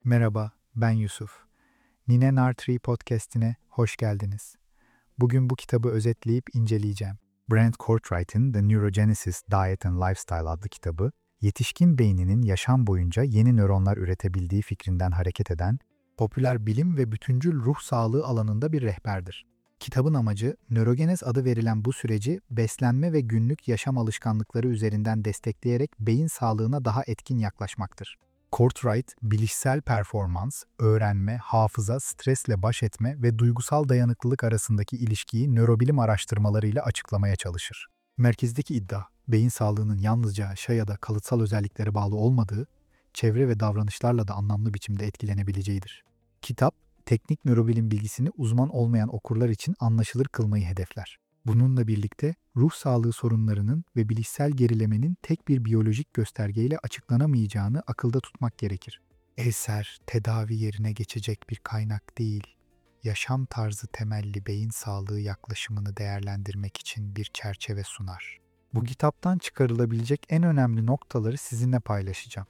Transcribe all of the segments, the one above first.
Merhaba, ben Yusuf. Nine Nartree podcast'ine hoş geldiniz. Bugün bu kitabı özetleyip inceleyeceğim. Brent Cortright'in The Neurogenesis Diet and Lifestyle adlı kitabı, yetişkin beyninin yaşam boyunca yeni nöronlar üretebildiği fikrinden hareket eden, popüler bilim ve bütüncül ruh sağlığı alanında bir rehberdir. Kitabın amacı, nörogenez adı verilen bu süreci beslenme ve günlük yaşam alışkanlıkları üzerinden destekleyerek beyin sağlığına daha etkin yaklaşmaktır. Cartwright, bilişsel performans, öğrenme, hafıza, stresle baş etme ve duygusal dayanıklılık arasındaki ilişkiyi nörobilim araştırmalarıyla açıklamaya çalışır. Merkezdeki iddia, beyin sağlığının yalnızca yaşa ya da kalıtsal özelliklere bağlı olmadığı, çevre ve davranışlarla da anlamlı biçimde etkilenebileceğidir. Kitap, teknik nörobilim bilgisini uzman olmayan okurlar için anlaşılır kılmayı hedefler. Bununla birlikte ruh sağlığı sorunlarının ve bilişsel gerilemenin tek bir biyolojik göstergeyle açıklanamayacağını akılda tutmak gerekir. Eser, tedavi yerine geçecek bir kaynak değil, yaşam tarzı temelli beyin sağlığı yaklaşımını değerlendirmek için bir çerçeve sunar. Bu kitaptan çıkarılabilecek en önemli noktaları sizinle paylaşacağım.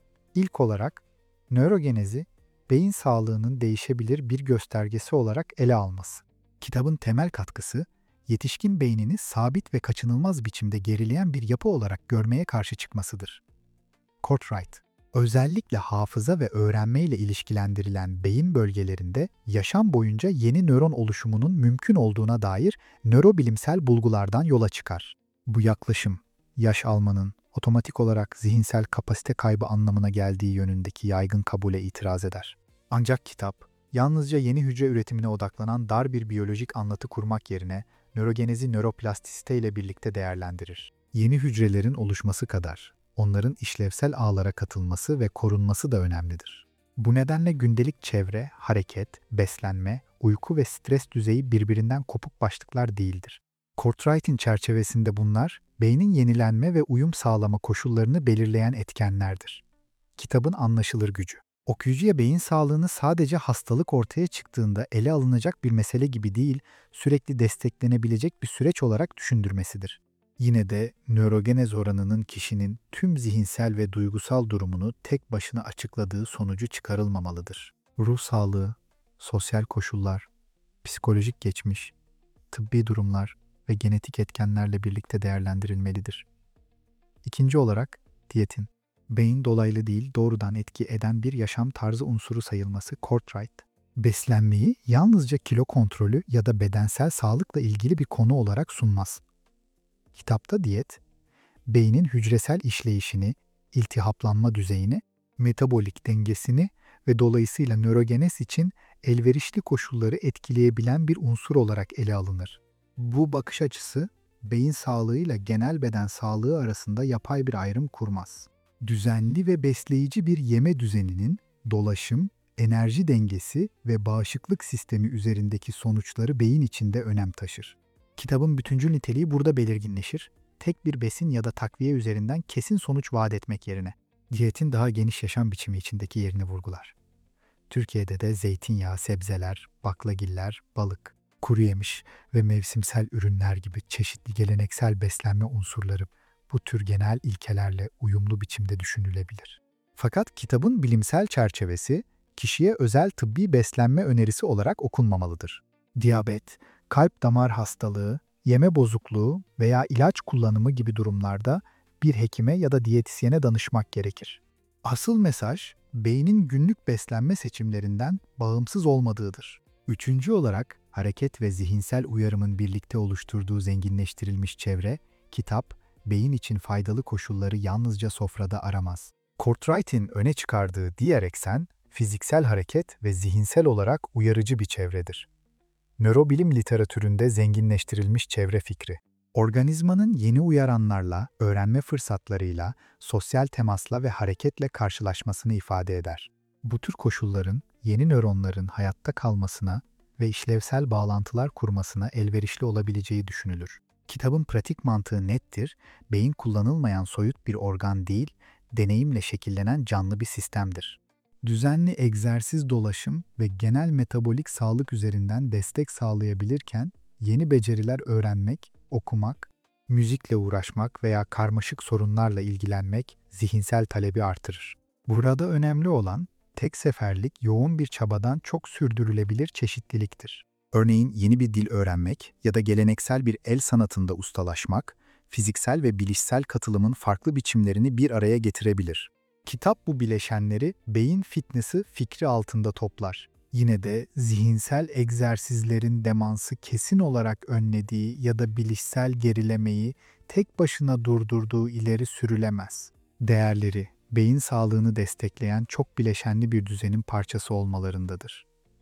İlk olarak, nörogenezi, beyin sağlığının değişebilir bir göstergesi olarak ele alması. Kitabın temel katkısı, yetişkin beynini sabit ve kaçınılmaz biçimde gerileyen bir yapı olarak görmeye karşı çıkmasıdır. Cartwright, özellikle hafıza ve öğrenme ile ilişkilendirilen beyin bölgelerinde yaşam boyunca yeni nöron oluşumunun mümkün olduğuna dair nörobilimsel bulgulardan yola çıkar. Bu yaklaşım, yaş almanın otomatik olarak zihinsel kapasite kaybı anlamına geldiği yönündeki yaygın kabule itiraz eder. Ancak kitap, yalnızca yeni hücre üretimine odaklanan dar bir biyolojik anlatı kurmak yerine nörogenezi nöroplastisite ile birlikte değerlendirir. Yeni hücrelerin oluşması kadar onların işlevsel ağlara katılması ve korunması da önemlidir. Bu nedenle gündelik çevre, hareket, beslenme, uyku ve stres düzeyi birbirinden kopuk başlıklar değildir. Cartwright'in çerçevesinde bunlar, beynin yenilenme ve uyum sağlama koşullarını belirleyen etkenlerdir. Kitabın anlaşılır gücü. Okuyucuya beyin sağlığını sadece hastalık ortaya çıktığında ele alınacak bir mesele gibi değil, sürekli desteklenebilecek bir süreç olarak düşündürmesidir. Yine de nörogenez oranının kişinin tüm zihinsel ve duygusal durumunu tek başına açıkladığı sonucu çıkarılmamalıdır. Ruh sağlığı, sosyal koşullar, psikolojik geçmiş, tıbbi durumlar ve genetik etkenlerle birlikte değerlendirilmelidir. İkinci olarak, diyetin, beyin dolaylı değil doğrudan etki eden bir yaşam tarzı unsuru sayılması. Cartwright, beslenmeyi yalnızca kilo kontrolü ya da bedensel sağlıkla ilgili bir konu olarak sunmaz. Kitapta diyet, beynin hücresel işleyişini, iltihaplanma düzeyini, metabolik dengesini ve dolayısıyla nörogenez için elverişli koşulları etkileyebilen bir unsur olarak ele alınır. Bu bakış açısı, beyin sağlığıyla genel beden sağlığı arasında yapay bir ayrım kurmaz. Düzenli ve besleyici bir yeme düzeninin dolaşım, enerji dengesi ve bağışıklık sistemi üzerindeki sonuçları beyin içinde önem taşır. Kitabın bütüncül niteliği burada belirginleşir. Tek bir besin ya da takviye üzerinden kesin sonuç vaat etmek yerine, diyetin daha geniş yaşam biçimi içindeki yerini vurgular. Türkiye'de de zeytinyağı, sebzeler, baklagiller, balık, kuru yemiş ve mevsimsel ürünler gibi çeşitli geleneksel beslenme unsurları bu tür genel ilkelerle uyumlu biçimde düşünülebilir. Fakat kitabın bilimsel çerçevesi kişiye özel tıbbi beslenme önerisi olarak okunmamalıdır. Diyabet, kalp damar hastalığı, yeme bozukluğu veya ilaç kullanımı gibi durumlarda bir hekime ya da diyetisyene danışmak gerekir. Asıl mesaj, beynin günlük beslenme seçimlerinden bağımsız olmadığıdır. Üçüncü olarak, hareket ve zihinsel uyarımın birlikte oluşturduğu zenginleştirilmiş çevre, kitap, beyin için faydalı koşulları yalnızca sofrada aramaz. Cartwright'in öne çıkardığı diğer eksen, fiziksel hareket ve zihinsel olarak uyarıcı bir çevredir. Nörobilim literatüründe zenginleştirilmiş çevre fikri, organizmanın yeni uyaranlarla, öğrenme fırsatlarıyla, sosyal temasla ve hareketle karşılaşmasını ifade eder. Bu tür koşulların yeni nöronların hayatta kalmasına ve işlevsel bağlantılar kurmasına elverişli olabileceği düşünülür. Kitabın pratik mantığı nettir, beyin kullanılmayan soyut bir organ değil, deneyimle şekillenen canlı bir sistemdir. Düzenli egzersiz, dolaşım ve genel metabolik sağlık üzerinden destek sağlayabilirken, yeni beceriler öğrenmek, okumak, müzikle uğraşmak veya karmaşık sorunlarla ilgilenmek zihinsel talebi artırır. Burada önemli olan, tek seferlik yoğun bir çabadan çok sürdürülebilir çeşitliliktir. Örneğin yeni bir dil öğrenmek ya da geleneksel bir el sanatında ustalaşmak, fiziksel ve bilişsel katılımın farklı biçimlerini bir araya getirebilir. Kitap bu bileşenleri beyin fitness'ı fikri altında toplar. Yine de zihinsel egzersizlerin demansı kesin olarak önlediği ya da bilişsel gerilemeyi tek başına durdurduğu ileri sürülemez. Değerleri, beyin sağlığını destekleyen çok bileşenli bir düzenin parçası olmalarındadır.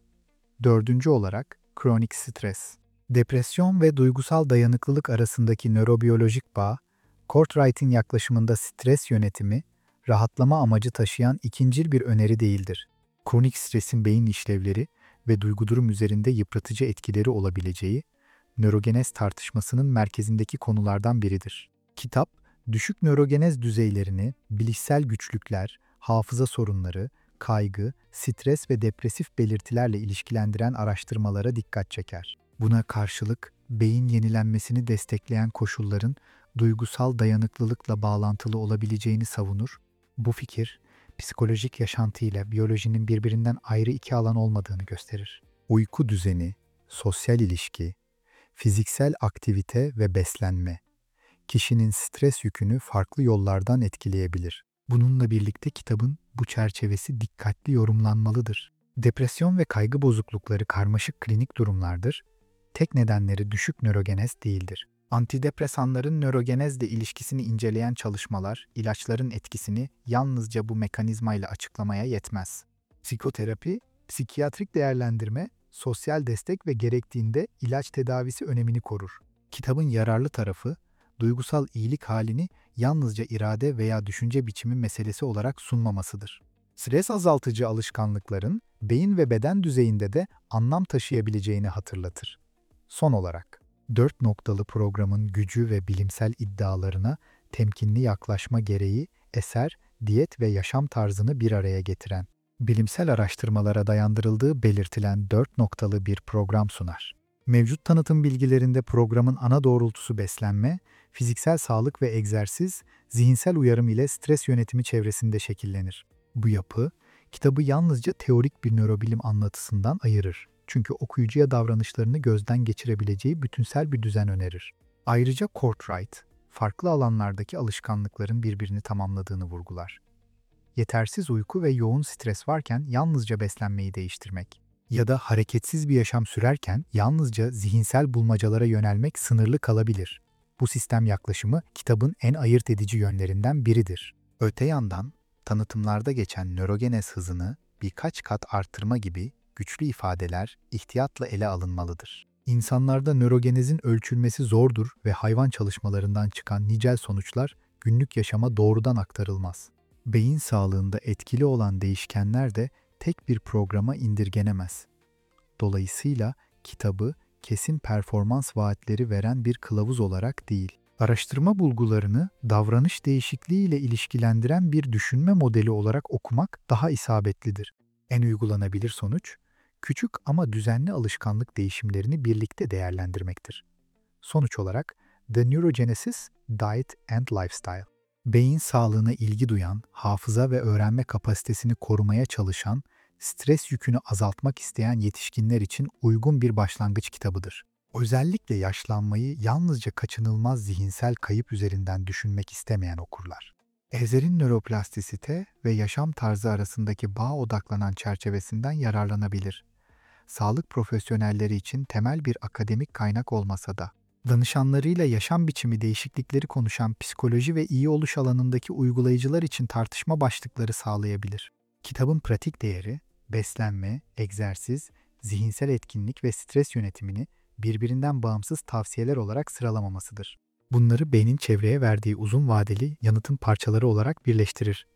Dördüncü olarak, kronik stres. Depresyon ve duygusal dayanıklılık arasındaki nörobiyolojik bağ, Cartwright'in yaklaşımında stres yönetimi, rahatlama amacı taşıyan ikincil bir öneri değildir. Kronik stresin beyin işlevleri ve duygu durum üzerinde yıpratıcı etkileri olabileceği, nörogenez tartışmasının merkezindeki konulardan biridir. Kitap, düşük nörogenez düzeylerini, bilişsel güçlükler, hafıza sorunları, kaygı, stres ve depresif belirtilerle ilişkilendiren araştırmalara dikkat çeker. Buna karşılık, beyin yenilenmesini destekleyen koşulların duygusal dayanıklılıkla bağlantılı olabileceğini savunur. Bu fikir, psikolojik yaşantı ile biyolojinin birbirinden ayrı iki alan olmadığını gösterir. Uyku düzeni, sosyal ilişki, fiziksel aktivite ve beslenme, kişinin stres yükünü farklı yollardan etkileyebilir. Bununla birlikte kitabın bu çerçevesi dikkatli yorumlanmalıdır. Depresyon ve kaygı bozuklukları karmaşık klinik durumlardır. Tek nedenleri düşük nörogenez değildir. Antidepresanların nörogenezle ilişkisini inceleyen çalışmalar, ilaçların etkisini yalnızca bu mekanizmayla açıklamaya yetmez. Psikoterapi, psikiyatrik değerlendirme, sosyal destek ve gerektiğinde ilaç tedavisi önemini korur. Kitabın yararlı tarafı, duygusal iyilik halini yalnızca irade veya düşünce biçimi meselesi olarak sunmamasıdır. Stres azaltıcı alışkanlıkların beyin ve beden düzeyinde de anlam taşıyabileceğini hatırlatır. Son olarak, 4 noktalı programın gücü ve bilimsel iddialarına temkinli yaklaşma gereği eser, diyet ve yaşam tarzını bir araya getiren, bilimsel araştırmalara dayandırıldığı belirtilen 4 noktalı bir program sunar. Mevcut tanıtım bilgilerinde programın ana doğrultusu beslenme, fiziksel sağlık ve egzersiz, zihinsel uyarım ile stres yönetimi çevresinde şekillenir. Bu yapı, kitabı yalnızca teorik bir nörobilim anlatısından ayırır. Çünkü okuyucuya davranışlarını gözden geçirebileceği bütünsel bir düzen önerir. Ayrıca Cartwright, farklı alanlardaki alışkanlıkların birbirini tamamladığını vurgular. Yetersiz uyku ve yoğun stres varken yalnızca beslenmeyi değiştirmek ya da hareketsiz bir yaşam sürerken yalnızca zihinsel bulmacalara yönelmek sınırlı kalabilir. Bu sistem yaklaşımı kitabın en ayırt edici yönlerinden biridir. Öte yandan, tanıtımlarda geçen nörogenez hızını birkaç kat arttırma gibi güçlü ifadeler ihtiyatla ele alınmalıdır. İnsanlarda nörogenezin ölçülmesi zordur ve hayvan çalışmalarından çıkan nicel sonuçlar günlük yaşama doğrudan aktarılmaz. Beyin sağlığında etkili olan değişkenler de tek bir programa indirgenemez. Dolayısıyla kitabı kesin performans vaatleri veren bir kılavuz olarak değil, araştırma bulgularını davranış değişikliği ile ilişkilendiren bir düşünme modeli olarak okumak daha isabetlidir. En uygulanabilir sonuç, küçük ama düzenli alışkanlık değişimlerini birlikte değerlendirmektir. Sonuç olarak, The Neurogenesis, Diet and Lifestyle, beyin sağlığına ilgi duyan, hafıza ve öğrenme kapasitesini korumaya çalışan, stres yükünü azaltmak isteyen yetişkinler için uygun bir başlangıç kitabıdır. Özellikle yaşlanmayı yalnızca kaçınılmaz zihinsel kayıp üzerinden düşünmek istemeyen okurlar. Ezer'in nöroplastisite ve yaşam tarzı arasındaki bağ odaklanan çerçevesinden yararlanabilir. Sağlık profesyonelleri için temel bir akademik kaynak olmasa da, danışanlarıyla yaşam biçimi değişiklikleri konuşan psikoloji ve iyi oluş alanındaki uygulayıcılar için tartışma başlıkları sağlayabilir. Kitabın pratik değeri, beslenme, egzersiz, zihinsel etkinlik ve stres yönetimini birbirinden bağımsız tavsiyeler olarak sıralamamasıdır. Bunları beynin çevreye verdiği uzun vadeli yanıtın parçaları olarak birleştirir.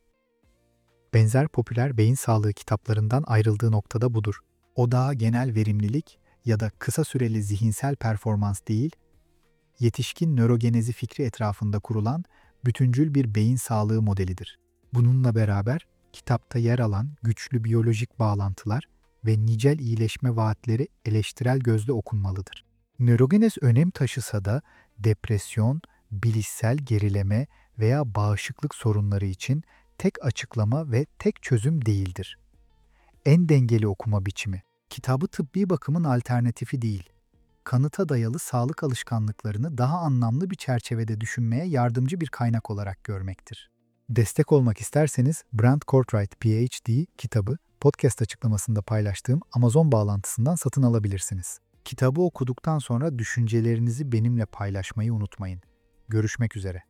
Benzer popüler beyin sağlığı kitaplarından ayrıldığı noktada budur. Odağı genel verimlilik ya da kısa süreli zihinsel performans değil, yetişkin nörogenezi fikri etrafında kurulan bütüncül bir beyin sağlığı modelidir. Bununla beraber kitapta yer alan güçlü biyolojik bağlantılar ve nicel iyileşme vaatleri eleştirel gözle okunmalıdır. Nörogenez önem taşısa da depresyon, bilişsel gerileme veya bağışıklık sorunları için tek açıklama ve tek çözüm değildir. En dengeli okuma biçimi. Kitabı tıbbi bakımın alternatifi değil, kanıta dayalı sağlık alışkanlıklarını daha anlamlı bir çerçevede düşünmeye yardımcı bir kaynak olarak görmektir. Destek olmak isterseniz Brent Cortright PhD kitabı podcast açıklamasında paylaştığım Amazon bağlantısından satın alabilirsiniz. Kitabı okuduktan sonra düşüncelerinizi benimle paylaşmayı unutmayın. Görüşmek üzere.